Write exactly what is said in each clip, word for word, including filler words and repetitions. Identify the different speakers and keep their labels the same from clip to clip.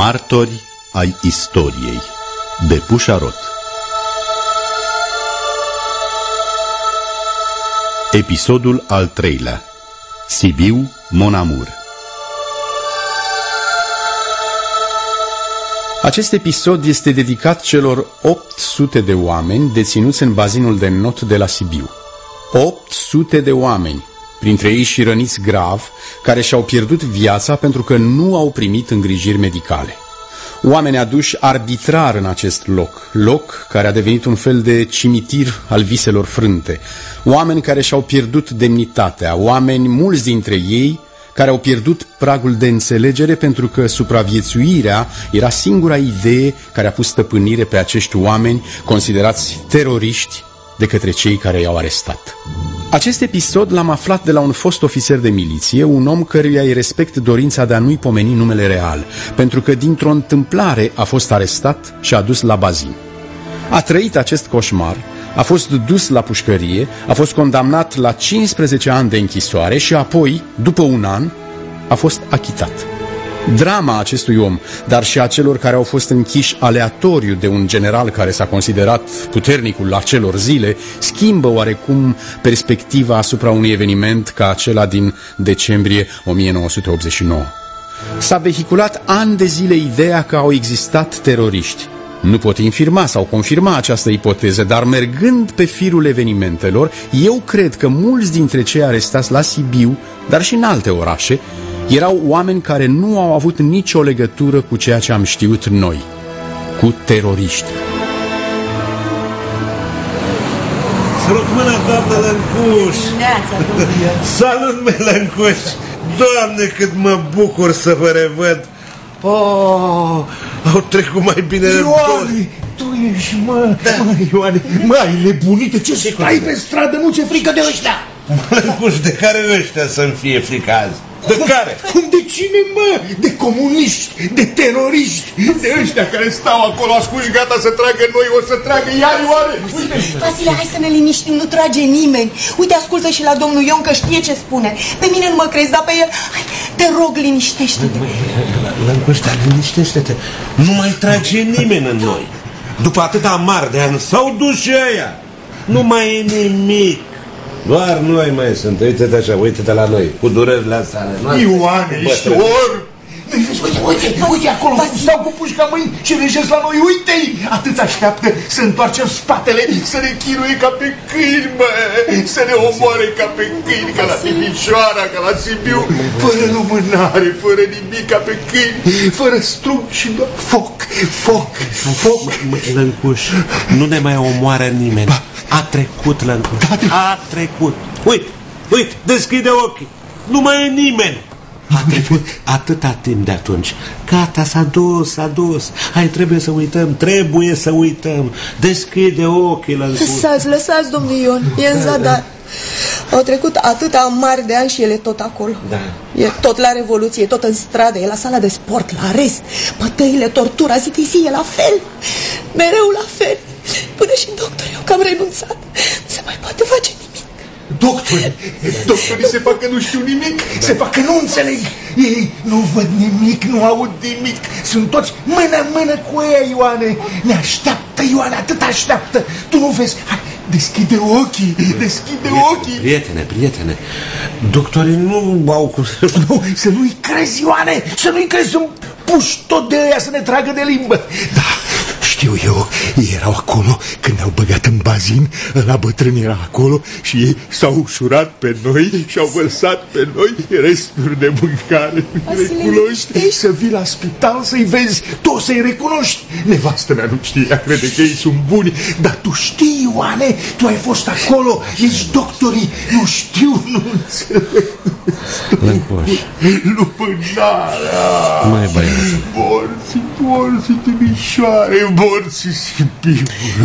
Speaker 1: Martori ai istoriei de Pușarot. Episodul al treilea. Sibiu, Mon Amour. Acest episod este dedicat celor opt sute de oameni deținuți în bazinul de not de la Sibiu. opt sute de oameni, printre ei și răniți grav, care și-au pierdut viața pentru că nu au primit îngrijiri medicale. Oameni aduși arbitrar în acest loc, loc care a devenit un fel de cimitir al viselor frânte. Oameni care și-au pierdut demnitatea, oameni, mulți dintre ei, care au pierdut pragul de înțelegere pentru că supraviețuirea era singura idee care a pus stăpânire pe acești oameni considerați teroriști de către cei care i-au arestat. Acest episod l-am aflat de la un fost ofițer de miliție, un om căruia îi respect dorința de a nu-i pomeni numele real, pentru că dintr-o întâmplare a fost arestat și adus la bazin. A trăit acest coșmar, a fost dus la pușcărie, a fost condamnat la cincisprezece ani de închisoare și apoi, după un an, a fost achitat. Drama acestui om, dar și a celor care au fost închiși aleatoriu de un general care s-a considerat puternicul acelor zile, schimbă oarecum perspectiva asupra unui eveniment ca acela din decembrie o mie nouă sute optzeci și nouă. S-a vehiculat ani de zile ideea că au existat teroriști. Nu pot infirma sau confirma această ipoteză, dar mergând pe firul evenimentelor, eu cred că mulți dintre cei arestați la Sibiu, dar și în alte orașe, erau oameni care nu au avut nicio legătură cu ceea ce am știut noi, cu teroriști.
Speaker 2: Salut mâna, doamnă Lăncuș! Salut, mă, Lăncuș! Doamne, cât mă bucur să vă revăd! Oh, au trecut mai bine...
Speaker 3: Ioane, tu ești, mă, da. mă, Ioane, mă, ai nebunit, ce stai pe stradă, nu ți-e frică de ăștia?
Speaker 2: Lăncuș, de care ăștia să-mi fie frică azi? De care?
Speaker 3: De cine, mă? De comuniști, de teroriști, de ăștia care stau acolo ascunși, gata să tragă noi, o să tragă iar, Ioane. Uite.
Speaker 4: Vasile, hai să ne liniștim, nu trage nimeni. Uite, ascultă și la domnul Ion că știe ce spune. Pe mine nu mă crezi, dar pe el, hai, te rog, liniștește-te.
Speaker 2: Lăncuș, dar liniștește-te, nu mai trage nimeni în noi. După atâta mari de ani s-au dus și ăia. Nu mai e nimic. Doar noi mai sunt, uite-te așa, uite-te la noi, cu durerile astea ale noastre.
Speaker 3: Ioane, ești or! Uite, uite, uite acolo, stau cu pușca mâini și rejesc la noi, uite-i! Atât așteaptă să întoarcem spatele, să ne chinuie ca pe câini, mă! Să ne omoare ca pe câini, ca la Timișoara, ca la Sibiu, fără lumânare, fără nimic, ca pe câini, fără strug și doar foc, foc, foc.
Speaker 2: Lăncuș, nu ne mai omoară nimeni. A trecut, Lăncuș, a trecut. Uite, uite, deschide ochii. Nu mai e nimeni. A trecut atâta timp de atunci. Gata, s-a dus, s-a dus. Hai, trebuie să uităm, trebuie să uităm. Deschide ochii, Lăncuș.
Speaker 4: Lăsați, lăsați, domnul Ion, e în zadar. Au trecut atâta mari de ani și el e tot acolo.
Speaker 2: Da.
Speaker 4: E tot la Revoluție, tot în stradă, e la sala de sport, la arest. Bătăile, tortura, zi de zi, e la fel. Mereu la fel. Până și doctorii au cam renunțat. Nu se mai poate face nimic.
Speaker 3: Doctorii, doctorii se fac că nu știu nimic, se fac că nu înțeleg. Ei nu văd nimic, nu aud nimic. Sunt toți mână-mână cu ei, Ioane. Ne așteaptă, Ioane, atât așteaptă. Tu nu vezi? Hai, deschide ochii, deschide ochii.
Speaker 2: Prietene, prietene, doctorii nu au cum...
Speaker 3: Nu, să nu-i crezi, Ioane, să nu-i crezi, să puși tot de ăia să ne tragă de limbă. Da, știu eu, ei erau acolo când ne-au băgat în bazin, la bătrân era acolo și ei s-au ușurat pe noi și au vărsat pe noi resturi de mâncare. Recunoști, să vii la spital să-i vezi, tu să-i recunoști. Nevastă mea nu știe, ea crede că ei sunt buni, dar tu știi, Ioane, tu ai fost acolo, ești doctorii, nu știu, nu înțeleg.
Speaker 2: Lăncuș,
Speaker 3: lumânarea,
Speaker 2: mai băiatul,
Speaker 3: morții, morții Timișoare, morții Sibiu,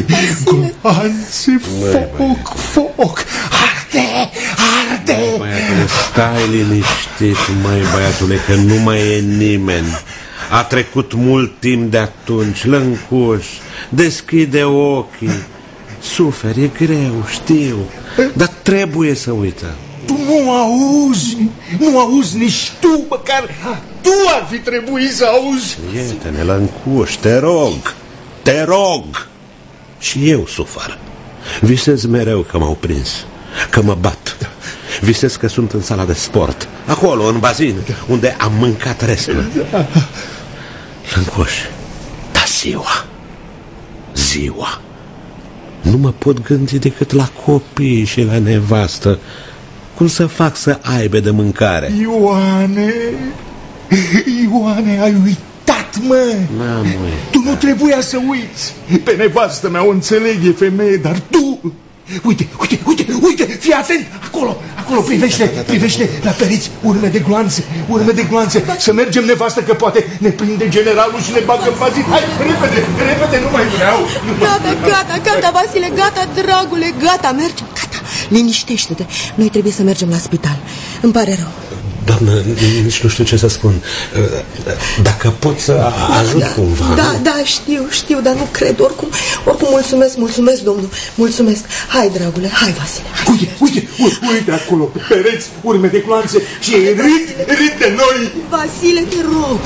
Speaker 3: gloanțe, foc, foc, arde, arde.
Speaker 2: Băiatule, stai liniștit, mai băiatule, că nu mai e nimeni. A trecut mult timp de atunci, Lăncuș, deschide ochii. Suferi, e greu, știu, dar trebuie să uităm.
Speaker 3: Tu nu auzi, nu auzi nici tu, măcar tu ar fi trebuit să auzi.
Speaker 2: Prietene, Lăncuș, te rog, te rog. Și eu sufăr. Visez mereu că m-au prins, că mă bat. Visez că sunt în sala de sport, acolo, în bazin, unde am mâncat restul. Lăncuș, da ziua, ziua. Nu mă pot gândi decât la copii și la nevastă. Cum să fac să aibă de mâncare?
Speaker 3: Ioane, Ioane, ai uitat, mă.
Speaker 2: N-am uitat.
Speaker 3: Tu nu trebuia să uiți. Pe nevastă mea o înțeleg, e femeie, dar tu... Uite, uite, uite, uite, fii atent, acolo, acolo, privește, privește la pereți, urme de gloanțe, urme de gloanțe. Să mergem, nevastă, că poate ne prinde generalul și ne bagă în bazin. Hai, repede, repede, nu mai vreau.
Speaker 4: Gata, gata, gata, Vasile, gata, dragule, gata, mergem, gata. Liniștește-te, noi trebuie să mergem la spital. Îmi pare rău.
Speaker 2: Doamnă, nici nu știu ce să spun. Dacă pot să ajut
Speaker 4: da,
Speaker 2: cumva.
Speaker 4: Da, nu? da, știu, știu, dar nu cred. Oricum, oricum mulțumesc, mulțumesc, domnul. Mulțumesc. Hai, dragule, hai, Vasile. Hai,
Speaker 3: uite, uite, uite, uite acolo, pe pereți, urme de gloanțe și râd, râd de noi.
Speaker 4: Vasile, te rog.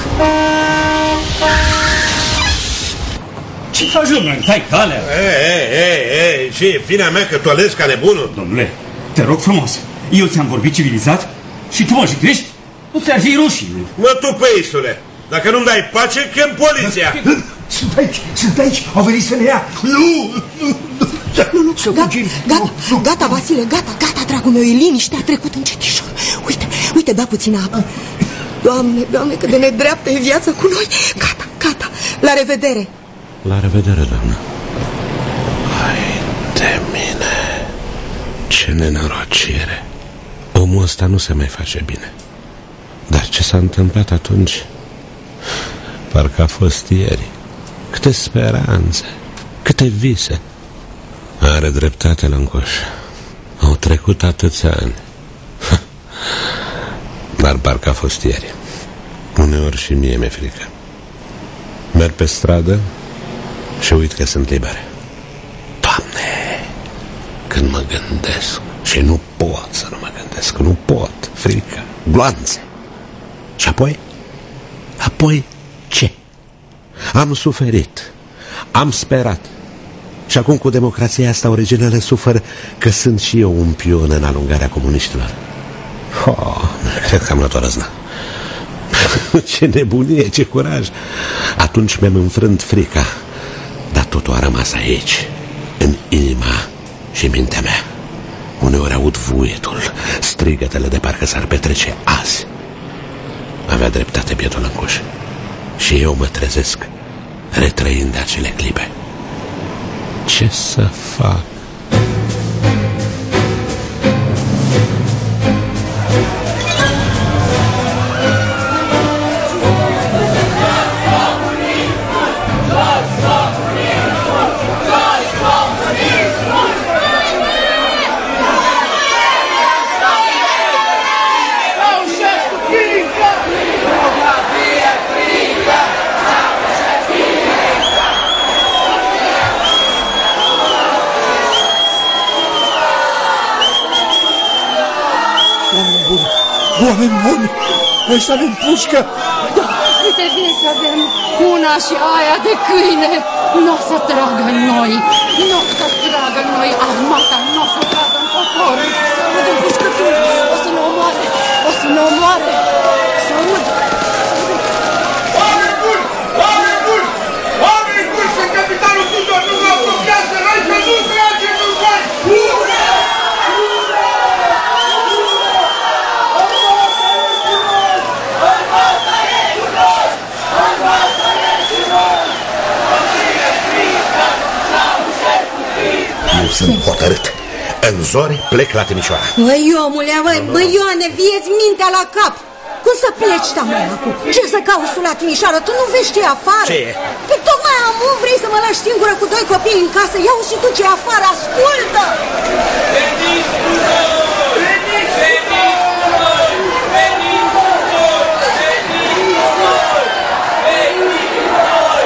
Speaker 5: Ce faci, domnule? Tai calea.
Speaker 2: Ei, ei, ei, ce e vina mea că tu alegi ca nebunul?
Speaker 5: Domnule, te rog frumos, eu ți-am vorbit civilizat și tu mă jignești? Nu ți-ar fi rușine.
Speaker 2: Mă tu, peisule, dacă nu-mi dai pace, chem poliția.
Speaker 3: Sunt aici, sunt aici, au venit să ne ia. Nu, nu,
Speaker 4: nu, nu,
Speaker 3: să
Speaker 4: gata,
Speaker 3: fugim.
Speaker 4: gata, gata, Vasile, gata, gata, dragul meu, e liniște, a trecut încetișor. Uite, uite, bea puțină apă. Doamne, Doamne, cât de nedreaptă e viața cu noi. Gata, gata, la revedere.
Speaker 2: La revedere, doamnă. Hai de mine, ce nenorocire. Omul ăsta nu se mai face bine. Dar ce s-a întâmplat atunci? Parcă a fost ieri. Câte speranțe, câte vise. Are dreptate, Lăncuș. Au trecut atâția ani. Dar parcă a fost ieri. Uneori și mie mi-e frică. Merg pe stradă și uit că sunt libere. Doamne, când mă gândesc și nu pot să nu mă gândesc, nu pot, frică, gloanțe. Și apoi? Apoi ce? Am suferit, am sperat. Și acum cu democrația asta originală sufer că sunt și eu un pion în alungarea comuniștilor. Oh, cred că am luat o răznă. Ce nebunie, ce curaj. Atunci mi-am înfrânt frica, dar totul a rămas aici, în inima și mintea mea. Uneori aud vuietul, strigătele de parcă s-ar petrece azi. Avea dreptate bietul Lăncuș. Și eu mă trezesc, retrăind acele clipe. Ce să fac?
Speaker 3: Oameni buni, ăștia avem pușcă.
Speaker 6: Da, câte vieți avem, una și aia de câine. Nu o să tragă în noi, nu o să tragă în noi armata, nu o să tragă în popor. Să aud în pușcături, o să ne omoare, o să ne omoare. Să aud.
Speaker 3: Oameni buni, oameni buni, oameni buni, sunt capitanul Tudor, nu vă apropiați de noi, că nu tragem în voi. Ura!
Speaker 2: Sunt hotărât. În zori plec la Timișoara.
Speaker 7: Băi, omule, băi, băi, Ioane, vie-ți mintea la cap. Cum să pleci, tamăi, acum? Ce să cauți tu la Timișoara? Tu nu vezi ce e afară?
Speaker 2: Ce e?
Speaker 7: Păi tocmai amu vrei să mă lași singură cu doi copii în casă. Ia-o și tu ce e afară, ascultă!
Speaker 8: Veniți cu noi! Veniți! Veniți cu noi! Veniți cu noi! Veniți cu noi! Veniți cu noi!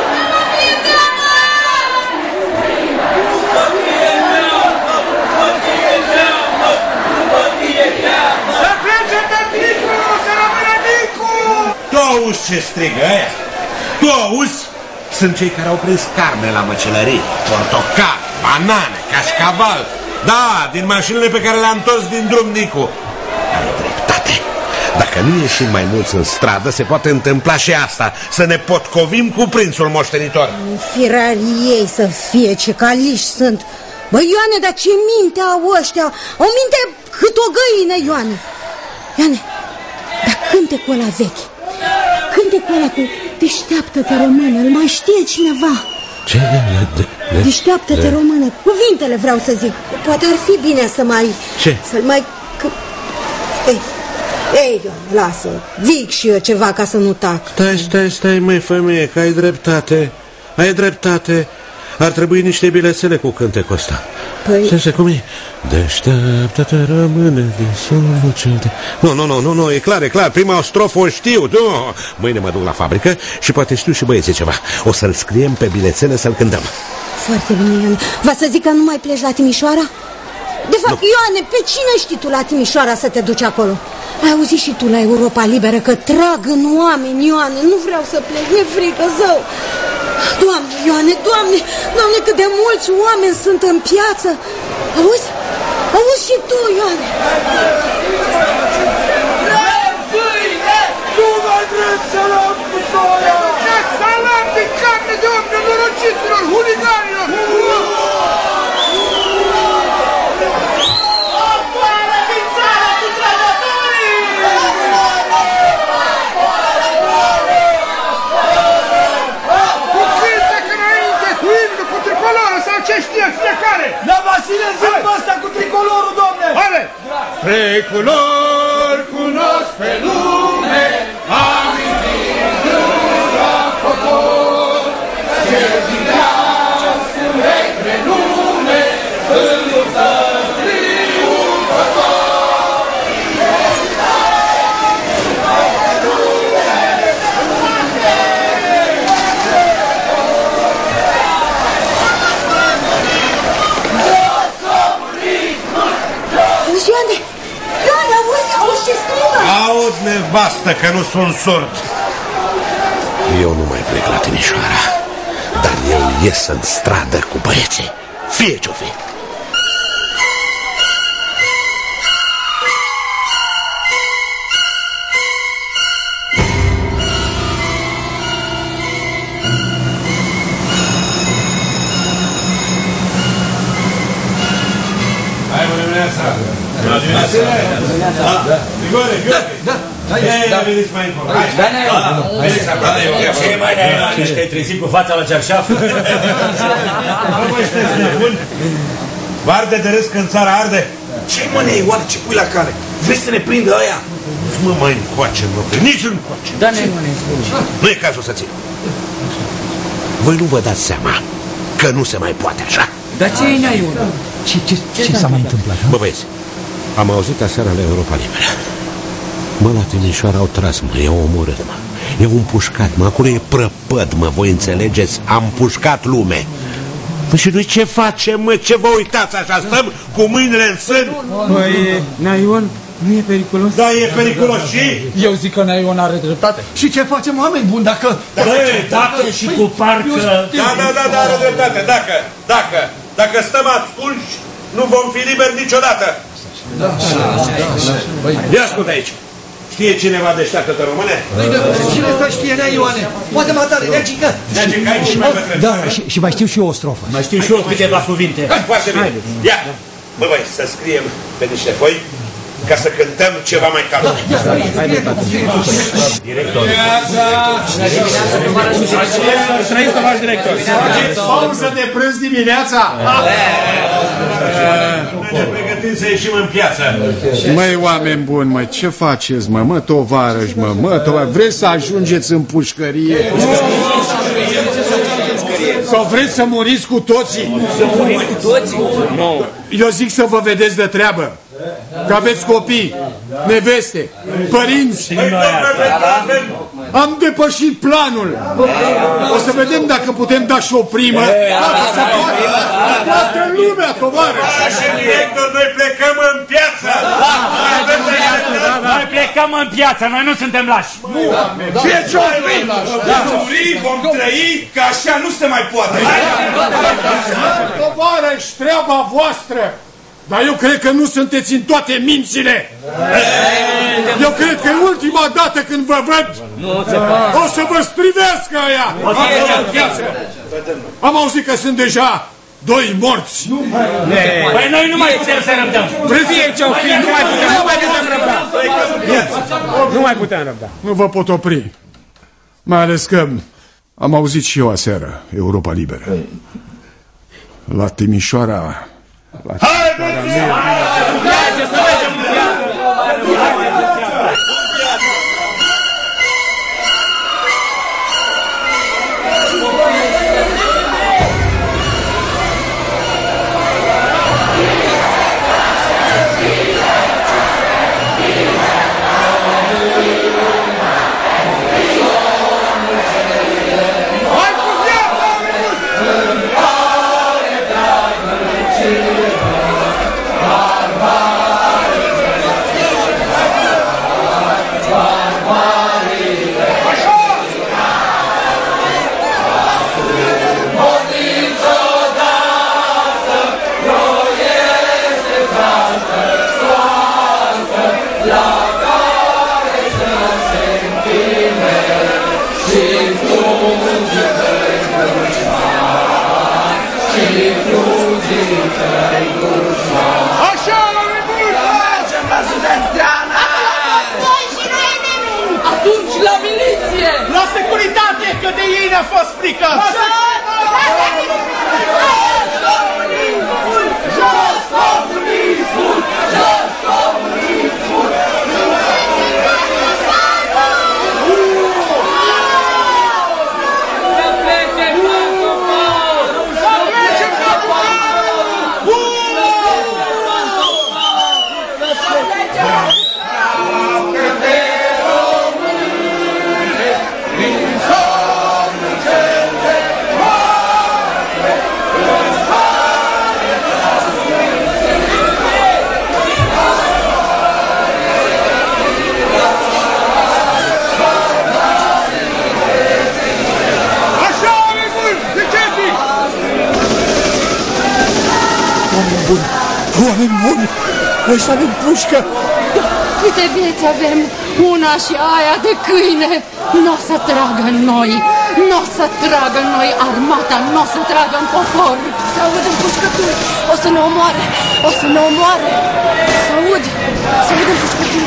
Speaker 3: Să plece tăticul, să rămână Nicu!
Speaker 2: auzi ce strigă aia? Tu auzi? Sunt cei care au prins carne la măcelărie, portocal, banane, cașcaval. Da, din mașinile pe care le-am întors din drum, Nicu. Ai dreptate. Dacă nu ieșim mai mulți în stradă, se poate întâmpla și asta, să ne potcovim cu prințul moștenitor.
Speaker 7: Firarii ei să fie, ce caliși sunt. Bă, Ioane, dar ce minte au ăștia? O minte cât o găină, Ioane. Ioane, dar cântecul ăla vechi, cântecul ăla cu deșteaptă-te română, îl mai știe cineva?
Speaker 2: Ce? De, de,
Speaker 7: deșteaptă-te
Speaker 2: de...
Speaker 7: română, cuvintele vreau să zic. Poate ar fi bine să mai...
Speaker 2: Ce?
Speaker 7: Să-l mai... Ei, ei, Ioane, lasă, zic și eu ceva ca să nu tac.
Speaker 2: Stai, stai, stai, măi, femeie, că ai dreptate. Ai dreptate. Ar trebui niște bilețele cu cântecul ăsta.
Speaker 7: Păi...
Speaker 2: Stai, cum e? Deșteaptă-te română din solul cel de... Nu, nu, nu, nu, nu, e clar, e clar. Prima strofă o știu, nu. Mâine mă duc la fabrică și poate știu și băieții ceva. O să-l scriem pe bilețele să-l cântăm.
Speaker 7: Foarte bine, Ioane. Va să zic că nu mai pleci la Timișoara? De fapt, nu. Ioane, pe cine știi tu la Timișoara să te duci acolo? Ai auzit și tu la Europa Liberă că trag în oameni, Ioane. Nu vreau să plec, mi-e frică, zău. Doamne, Ioane, Doamne, Doamne, cât de mulți oameni sunt în piață. Auzi? Auzi și tu, Ioane.
Speaker 8: Vrem pâine! Nu mai vrem salam cu soia! Ce salam de carne de om nenorociților, huliganilor! Afară din țară cu trădătorii! Cu cântec înainte, cu imnul, cu tricolorul sau ce știe fiecare! La Vasile, zi-mi ăsta cu tricolorul, domne! Haide! Tricolor cunosc pe lume, amintind la popor, ce vinească regre lume, în luptă triumfător.
Speaker 7: Ioane, Ioane, auzi, auzi ce strigă?
Speaker 2: Aud, nevastă, că nu sunt surd. Eu nu mai plec la Timișoara, dar eu ies în stradă cu băieții, fie ce-o fi. Hai, bună dimineața! Bună dimineața! Grigore, Gheorghe! Da, da, da. Veniți mai încolo. Hai, veniți acolo. Ce mai ai?
Speaker 5: Ești că ai trezit cu fața la cearșaf?
Speaker 2: Nu vă sunteți nebuni? Vă arde de râs când țara arde?
Speaker 3: Ce mă, Neioane, ce pui la cale? Vrei să ne prindă ăia?
Speaker 2: Mă, mai încoace, mă, nici încoace.
Speaker 5: Da, Neioane,
Speaker 2: nu e cazul să țin. Voi nu vă dați seama că nu se mai poate așa?
Speaker 5: Dar ce e, Neioane?
Speaker 3: Ce, ce, ce, ce s-a mai întâmplat?
Speaker 2: Bă, băieți, am auzit aseară la Europa Liberă. Mă, la Timișoara au tras, mă, i-au omorât, mă. I-au împușcat, mă, acolo e prăpăd, mă, voi înțelegeți? Am pușcat lume. Păi și noi ce facem, mă? Ce vă uitați așa? Stăm cu mâinile în sân?
Speaker 5: Păi, Naion, nu e periculos?
Speaker 2: Da, e periculos și...
Speaker 5: Eu zic că Naion are dreptate.
Speaker 3: Și ce facem, oameni buni, dacă...
Speaker 5: Băi, dacă și cu parcă...
Speaker 2: Da, da, da, da, are dreptate. Dacă, dacă, dacă stăm asculți, nu vom fi liberi niciodată.
Speaker 3: Da, da, da.
Speaker 2: Ia ascultă aici. Știe cineva deșteaptă-te române?
Speaker 3: Cine să știe, Nea Ioane? Poate matare, Neagică.
Speaker 2: Neagică, aici și mai bătrân.
Speaker 3: Da, și, și mai știu și eu o strofă.
Speaker 5: Mai știu și eu câteva cuvinte.
Speaker 2: Foarte bine. Ia, bă, băi, să scriem pe niște foi ca să cântăm ceva mai cald. Director.
Speaker 5: Trăiți, domnul director.
Speaker 3: Pauză de prânz dimineața.
Speaker 2: Ne pregătim să ieșim în piață.
Speaker 1: Măi, oameni buni, mă, ce faceți, mă, mă, tovarăși, mă, mă, tovarăși, vreți să ajungeți în pușcărie? Sau vreți să muriți cu toții?
Speaker 5: Să murim cu toții?
Speaker 1: Eu zic să vă vedeți de treabă.
Speaker 3: că aveți copii, neveste, părinți. Am depășit planul. O să vedem dacă putem da și o primă. Toată lumea, tovarăși.
Speaker 2: Așa, director, noi plecăm în piață.
Speaker 5: Noi plecăm în piață, noi nu suntem lași.
Speaker 3: Fie ce-o fi.
Speaker 2: Vom muri, vom trăi, că așa nu se mai poate.
Speaker 3: Tovarăși, treaba voastră. Dar eu cred că nu sunteți în toate mințile. Eu cred că e ultima dată când vă văd. O să vă strivească aia. Am auzit că sunt deja doi morți.
Speaker 5: Păi noi nu mai putem să răbdăm.
Speaker 3: Fie ce-o fi, nu mai putem, nu mai putem răbda.
Speaker 9: Nu mai putem răbda.
Speaker 3: Nu vă pot opri. Mai ales că am auzit și eu aseară Europa Liberă. La Timișoara...
Speaker 2: Haideți!
Speaker 8: Atunci la miliție! La securitate, că de ei ne-a fost frică! Jos comunismul! Jos comunismul! Să plece Pantofol! Să plece Pantofol! Să plece!
Speaker 3: Oameni buni, ăștia avem pușcă.
Speaker 6: Câte vieți avem, una și aia de câine, n-o să tragă în noi, n-o să tragă în noi armata, n-o să tragă în popor.
Speaker 4: Să aud în pușcături, o să ne omoare, o să ne omoare. Să aud, să aud în pușcături.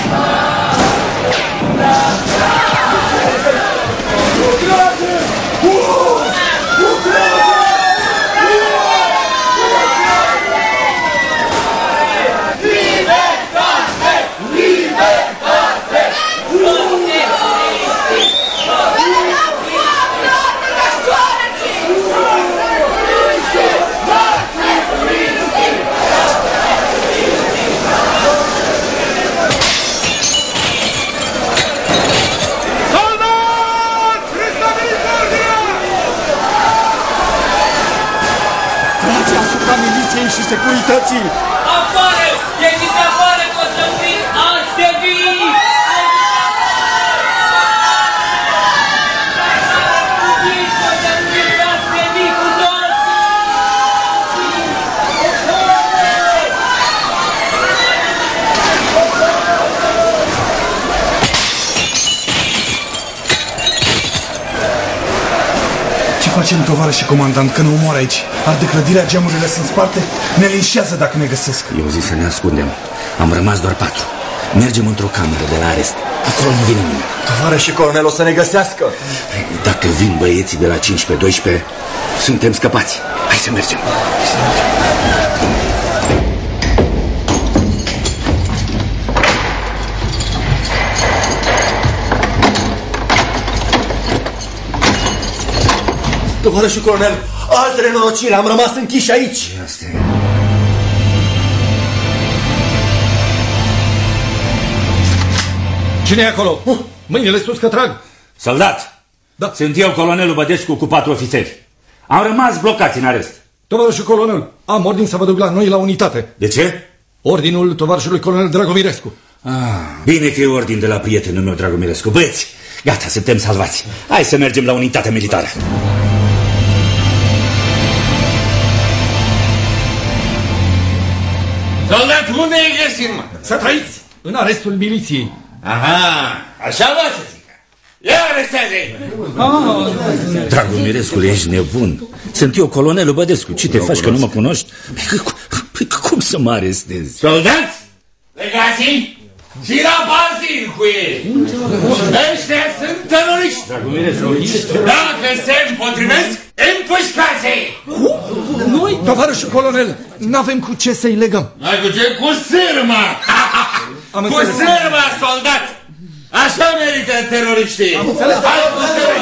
Speaker 3: Și securității!
Speaker 8: Afară! Ieșiți afară că o să fiți alți de vii! Ieșiți că o să fiți alți de vii cu toți!
Speaker 3: Ce facem, tovarăș și comandant, că ne omoară aici? Arde clădirea, geamurile sunt sparte, ne linșează dacă ne găsesc.
Speaker 10: Eu zic să ne ascundem. Am rămas doar patru. Mergem într-o cameră de la arest. Acolo nu vine nimeni.
Speaker 3: Tovarăș și colonel o să ne găsească.
Speaker 10: Dacă vin băieții de la cincisprezece doisprezece, suntem scăpați. Hai să mergem. Hai să mergem.
Speaker 3: Tovarășul colonel, altă nenorocire, am rămas închiși aici.
Speaker 10: Asta e.
Speaker 3: Cine e acolo? Uh, mâinile sus că trag.
Speaker 5: Soldat!
Speaker 3: Da.
Speaker 5: Sunt eu, colonelul Bădescu, cu patru ofițeri. Am rămas blocați în arest.
Speaker 3: Tovarășul colonel, am ordin să vă duc la noi la unitate.
Speaker 5: De ce?
Speaker 3: Ordinul tovarășului colonel Dragomirescu.
Speaker 5: Ah, bine că e ordin de la prietenul meu, Dragomirescu. Băieți, gata, suntem salvați. Hai să mergem la unitatea militară.
Speaker 2: Soldat, unde e găsit, mă?
Speaker 3: Să trăiți în arestul miliției.
Speaker 2: Aha, așa vă să zic. Ia arestează-i!
Speaker 5: Ah. Dragomirescu, ești nebun. Sunt eu, colonelul Bădescu. Ce te faci că nu mă cunoști? Păi cum să mă arestezi?
Speaker 2: Soldați, legați-i și la bazin cu ei. Ăștia sunt teroriști. Dacă se împotrivesc, împușcați-i!
Speaker 3: Noi, tovarășul colonel, n-avem cu ce să-i legăm.
Speaker 2: N-ai cu ce? Cu sârma! Cu sârma, soldat! Așa merită teroriștii!
Speaker 3: Am înțeles!
Speaker 2: Hai cu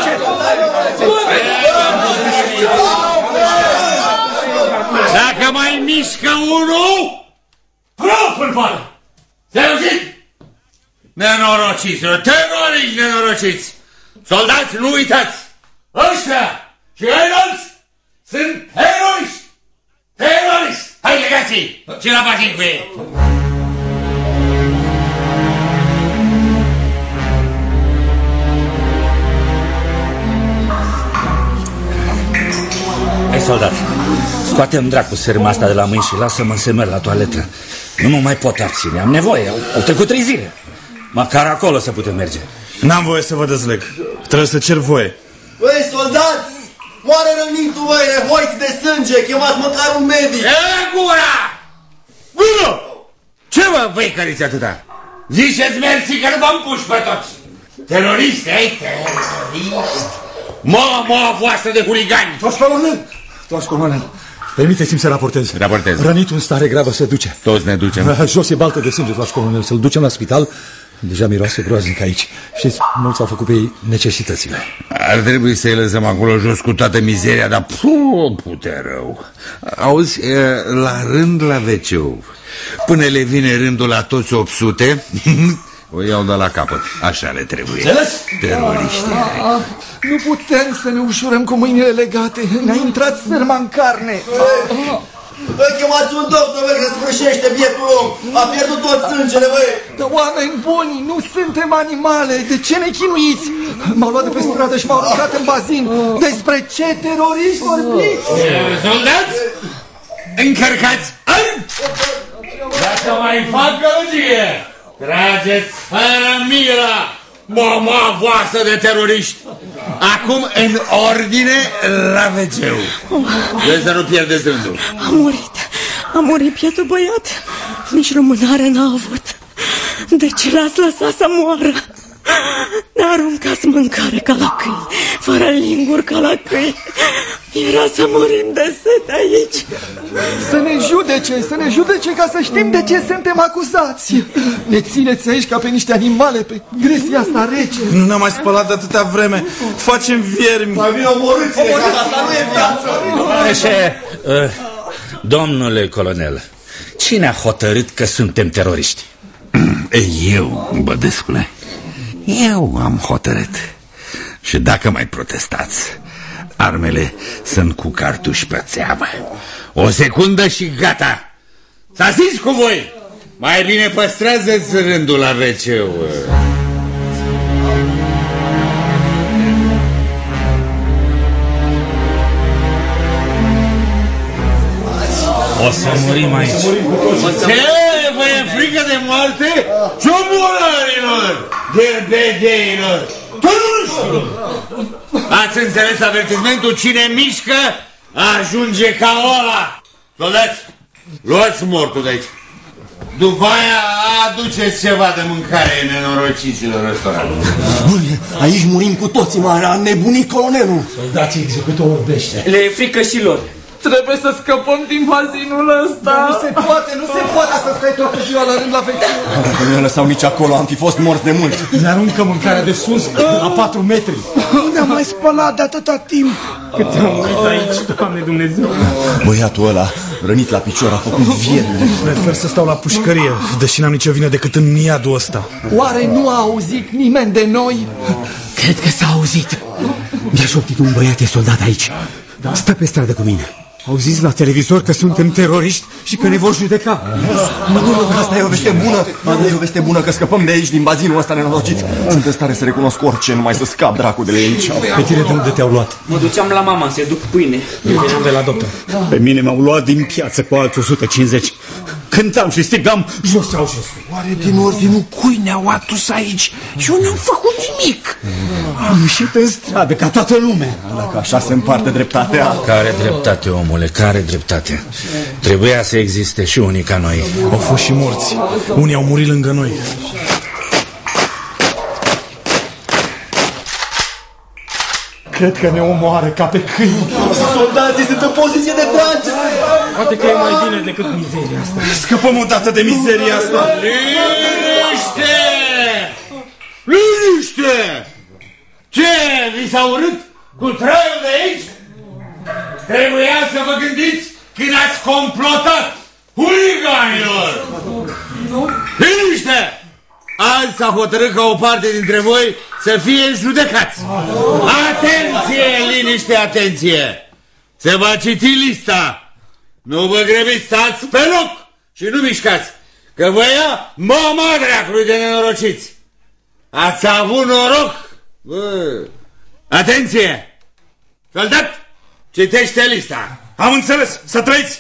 Speaker 2: Dacă mai mișcă unul, prop îl fac! Te-ai auzit? Nenorociților, teroriști nenorociți! Soldați, nu uitați! Ăștia și ceilalți sunt teroriști! Teroriști! Hai, legați-i! Și la bazin cu ei!
Speaker 5: Hai, soldat, scoate-mi dracu sârma asta de la mâini și lasă-mă să merg la toaletă. Nu mă mai pot abține, am nevoie, au, au trecut trei zile. Măcar acolo să putem merge.
Speaker 11: N-am voie să vă dezleg, trebuie să cer voie.
Speaker 12: Băi, soldați, moare rănitul, băi, rehoiți de sânge, chemați măcar un medic.
Speaker 2: E gura! Bună! Ce mă văicăriți atâta? Ziceți mersi că nu v-am puși pe toți. Teroriști, ai teroriști. Mama voastră de huligani!
Speaker 3: Toți colonel! Toți colonel! Permiteți-mi să raportez.
Speaker 10: Raportez.
Speaker 3: Rănitul în stare gravă se duce.
Speaker 10: Toți ne ducem.
Speaker 3: Jos e baltă de sânge, toți colonel. Să-l ducem la spital. Deja miroase groaznic aici. Știți, mulți au făcut pe ei necesitățile.
Speaker 10: Ar trebui să-i lăsăm acolo jos cu toată mizeria, dar puh, pute rău. Auzi, la rând la ve ce-ul. Până le vine rândul la toți opt sute, o iau de la capăt. Așa le trebuie. Teroriști.
Speaker 3: Nu putem să ne ușurăm cu mâinile legate. Ne-a intrat sârma în carne.
Speaker 12: Băi, chemați un doctor, băi, că sfârșește bietul om. A pierdut tot sângele, băi.
Speaker 3: Dar oameni buni, nu suntem animale. De ce ne chinuiți? M-au luat de pe stradă și m-au aruncat în bazin. Despre ce teroriști vorbiți?
Speaker 2: Soldați, încărcați armi! Dacă mai fac gălăgie, trageți fără milă mama voastră de teroriști. Acum în ordine la ve ce-ul. Vrei să nu pierdeți rândul.
Speaker 4: A murit, a murit bietul băiat. Nici lumânare n-a avut. Deci l-ați lăsat să moară. Ne-a aruncat mâncare ca la câini, fără linguri ca la câini. Era să murim de sete aici.
Speaker 3: Să ne judece, să ne judece ca să știm de ce suntem acuzați. Ne țineți aici ca pe niște animale, pe gresia asta rece.
Speaker 11: Nu ne-am mai spălat de atâta vreme. Facem viermi.
Speaker 12: Mai bine omorâți-ne, că asta nu e viață.
Speaker 5: Așa, uh, domnule colonel, cine a hotărât că suntem teroriști?
Speaker 10: Eu, Bădescule, eu am hotărât. Și dacă mai protestați, armele sunt cu cartuși pe țeavă. O secundă și gata.
Speaker 2: S-a zis cu voi. Mai bine păstrează-ți rândul la ve ce-ul.
Speaker 5: O să murim aici.
Speaker 2: Ce? Vă e frică de moarte? Ciomorărilor, derbedeilor, teroriștilor! Ați înțeles avertismentul? Cine mișcă ajunge ca ăla. Soldați, luați mortul de aici. După aia aduceți ceva de mâncare nenorociților ăstora.
Speaker 12: Băi, aici murim cu toții, mă, a nebunit colonelul.
Speaker 3: Soldații executor orbește.
Speaker 13: Le e frică și lor. Trebuie să scăpăm din bazinul ăsta.
Speaker 3: Nu se poate, nu se poate să stai toată ziua la rând la ve ce.
Speaker 12: Dacă nu ne lăsau nici acolo, am fi fost morți de mult.
Speaker 3: Ne aruncă mâncarea de sus la patru metri. Nu ne-am mai spălat de atâta timp.
Speaker 13: Cât am uit aici, Doamne Dumnezeu.
Speaker 12: Băiatul ăla Rănit la picior, a făcut vierme.
Speaker 11: Prefer să stau la pușcărie, deși n-am nicio vină decât în iadul ăsta.
Speaker 3: Oare nu a auzit nimeni de noi?
Speaker 14: Cred că s-a auzit. Mi-a șoptit un băiat e soldat aici. Stă pe stradă cu mine. Auziți la televizor că suntem teroriști și că ne vor judeca.
Speaker 12: Nu, nu, nu, că asta e o veste bună. Asta e o veste bună, că scăpăm de aici, din bazinul ăsta nenorocit. Sunt în stare să recunosc orice, numai să scap dracu de aici.
Speaker 14: Pe tine de unde te-au luat?
Speaker 15: Mă duceam la mama să-i duc pâine.
Speaker 14: Eu veneam de la doctor. Pe mine m-au luat din piață cu alți o sută cincizeci. Cântam și strigam, jos sau jos.
Speaker 3: Oare din ordinul cui ne-au adus aici? Eu n-am făcut nimic.
Speaker 14: Am ieșit în stradă ca toată lumea.
Speaker 12: Dacă așa se împarte dreptatea.
Speaker 5: Care dreptate, omule, care dreptate? Trebuia să existe și unii ca noi.
Speaker 11: Au fost și morți. Unii au murit lângă noi.
Speaker 3: Cred că ne omoară ca pe câini. Soldații sunt în poziție de trage.
Speaker 9: Poate că e mai bine decât mizeria asta.
Speaker 11: Scăpăm odată de mizeria asta.
Speaker 10: Liniște! Liniște! Ce? Vi s-a urât cu traiul de aici? Trebuia să vă gândiți când ați complotat huliganilor! Liniște! Azi s-a hotărât ca o parte dintre voi să fie judecați. Atenție, liniște, atenție! Se va citi lista. Nu vă grăbiți, stați pe loc și nu mișcați, că vă ia mama dracului de nenorociți. Ați avut noroc? Bă. Atenție! Soldat, citește lista.
Speaker 11: Am înțeles, să trăiți!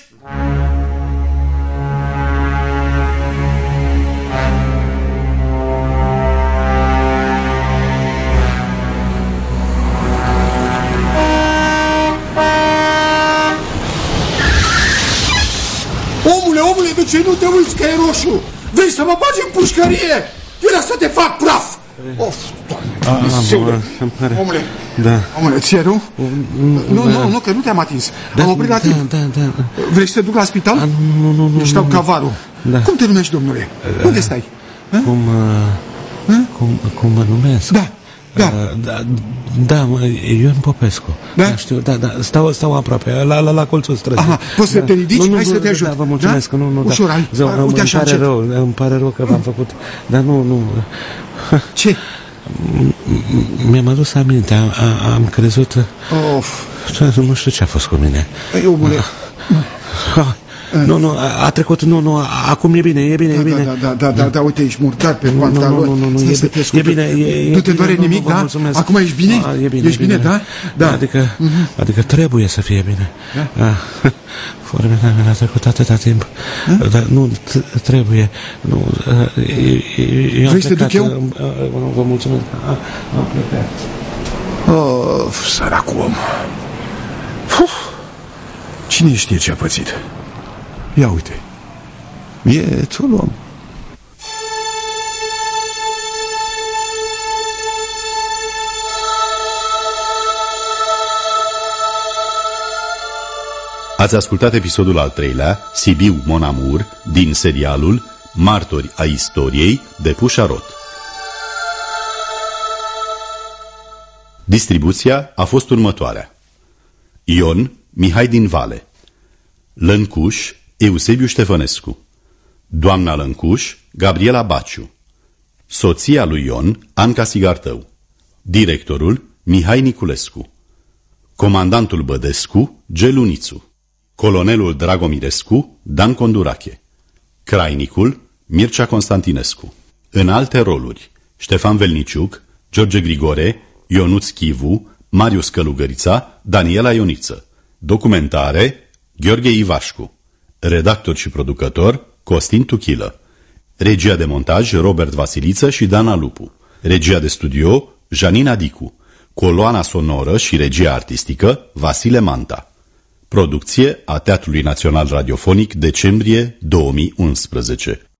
Speaker 3: Omule, omule, de ce nu te uiți că e roșu? Vrei să mă bagi în pușcărie? Era să te fac praf! Of, Doamne, Dumnezeule! Omule,
Speaker 14: da.
Speaker 3: Omule, ți-e rău? Nu, nu, nu, că nu te-am atins.
Speaker 14: Da,
Speaker 3: Am oprit la
Speaker 14: da,
Speaker 3: timp.
Speaker 14: da, da.
Speaker 3: Vrei să te duc la spital?
Speaker 14: A, nu, nu, nu.
Speaker 3: Ești
Speaker 14: nu,
Speaker 3: au cavarul.
Speaker 14: Da.
Speaker 3: Cum te numești, domnule?
Speaker 14: Uh,
Speaker 3: Unde stai?
Speaker 14: Cum, uh, cum, cum mă numesc?
Speaker 3: Da, da.
Speaker 14: Uh, da, da, mă, Ion Popescu.
Speaker 3: Da?
Speaker 14: Da, știu, da, da, stau, stau aproape, la, la, la colțul străzii.
Speaker 3: Aha, poți să te ridici?
Speaker 14: Nu, nu,
Speaker 3: Hai
Speaker 14: nu,
Speaker 3: să te ajut.
Speaker 14: Da, vă mulțumesc,
Speaker 3: da?
Speaker 14: nu, nu,
Speaker 3: Ușor,
Speaker 14: da.
Speaker 3: hai,
Speaker 14: Zău,
Speaker 3: uite
Speaker 14: îmi
Speaker 3: așa
Speaker 14: pare
Speaker 3: încet.
Speaker 14: rău, îmi pare rău că v-am făcut, dar nu, nu.
Speaker 3: Ce?
Speaker 14: Mi-am adus aminte, am, am crezut...
Speaker 3: Of.
Speaker 14: Nu știu ce a fost cu mine.
Speaker 3: Ei, omule...
Speaker 14: Nu, nu, a, a trecut, nu, nu, acum e bine, e bine,
Speaker 3: da,
Speaker 14: e bine.
Speaker 3: Da, da, da, da, da, uite, ești murdar pe pantaloni.
Speaker 14: Nu, nu, nu, e, e bine, e,
Speaker 3: nu te doare
Speaker 14: bine,
Speaker 3: nimic,
Speaker 14: nu,
Speaker 3: da?
Speaker 14: Mulțumesc.
Speaker 3: Acum ești bine?
Speaker 14: A, e bine,
Speaker 3: ești
Speaker 14: e
Speaker 3: bine, da? Da.
Speaker 14: Adică, uh-huh. adică trebuie să fie bine.
Speaker 3: Da?
Speaker 14: Formea mea a trecut atâta timp. Da? Dar nu, trebuie. Nu, eu
Speaker 3: vrei să te duc eu?
Speaker 14: Vă mulțumesc. Am plecat.
Speaker 3: Of, săracul om. Uf. Cine știe ce a pățit? Ia uite. Viețul om.
Speaker 1: Ați ascultat episodul al treilea, Sibiu Mon Amour, din serialul Martori ai istoriei de Pușarot. Distribuția a fost următoarea: Ion Mihai din Vale, Lăncuș Eusebiu Ștefănescu, doamna Lăncuș Gabriela Baciu, soția lui Ion Anca Sigartău, directorul Mihai Niculescu, comandantul Bădescu Gelunițu, colonelul Dragomirescu Dan Condurache, crainicul Mircea Constantinescu. În alte roluri: Ștefan Velniciuc, George Grigore, Ionuț Chivu, Marius Călugărița, Daniela Ioniță. Documentare: Gheorghe Ivașcu. Redactor și producător: Costin Tuchilă. Regia de montaj: Robert Vasiliță și Dana Lupu. Regia de studio: Janina Dicu. Coloana sonoră și regia artistică: Vasile Manta. Producție a Teatrului Național Radiofonic, decembrie două mii unsprezece.